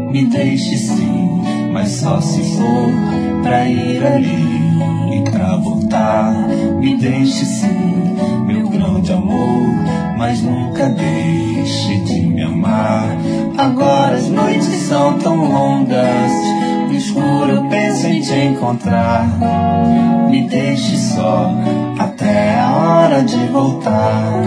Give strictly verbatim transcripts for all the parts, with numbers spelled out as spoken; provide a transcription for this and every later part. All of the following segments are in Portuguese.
Me deixe sim, mas só se for pra ir ali e pra voltar. Me deixe sim, meu grande amor, mas nunca deixe de me amar. Agora as noites são tão longas, no escuro eu penso em te encontrar. Me deixe só até a hora de voltar.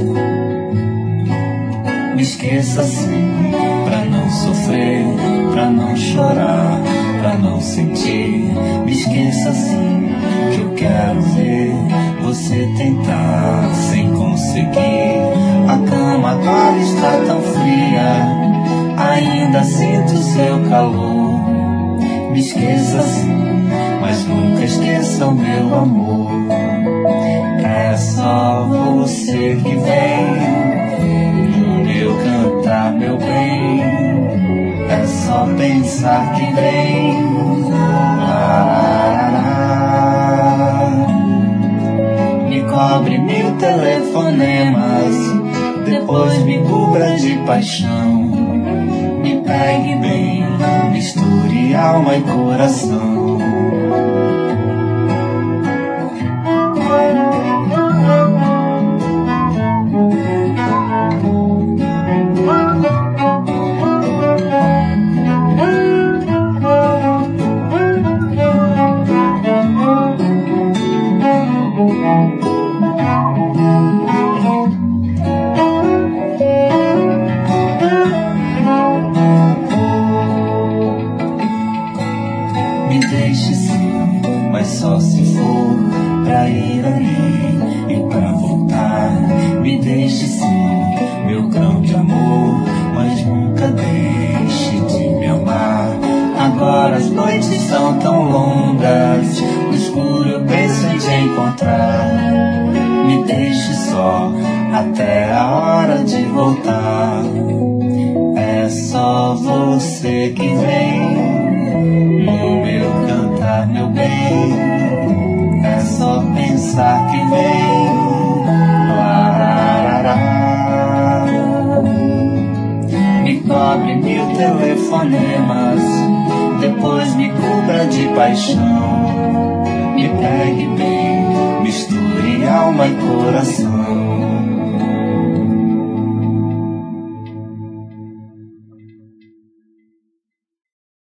Me esqueça assim, pra não sofrer, pra não chorar, pra não sentir. Me esqueça assim, que eu quero ver você tentar sem conseguir. A cama agora está tão fria, ainda sinto seu calor. Me esqueça assim, mas nunca esqueça o meu amor. É só você que vem no meu cantar, meu bem. É só pensar que vem. Me cobre mil telefonemas, depois me cubra de paixão. Me pegue bem, misture alma e coração. Me deixe sim, mas só se for pra ir ali e pra voltar. Me deixe sim, meu grande amor, mas nunca deixe de me amar. Agora as noites são tão longas, no escuro eu penso em te encontrar. Me deixe só até a hora de voltar. É só você que vem no meu cantar, meu bem. É só pensar que vem. Lararará. Me cobre mil telefonemas, depois me cubra de paixão. Me pegue bem, misture alma e coração.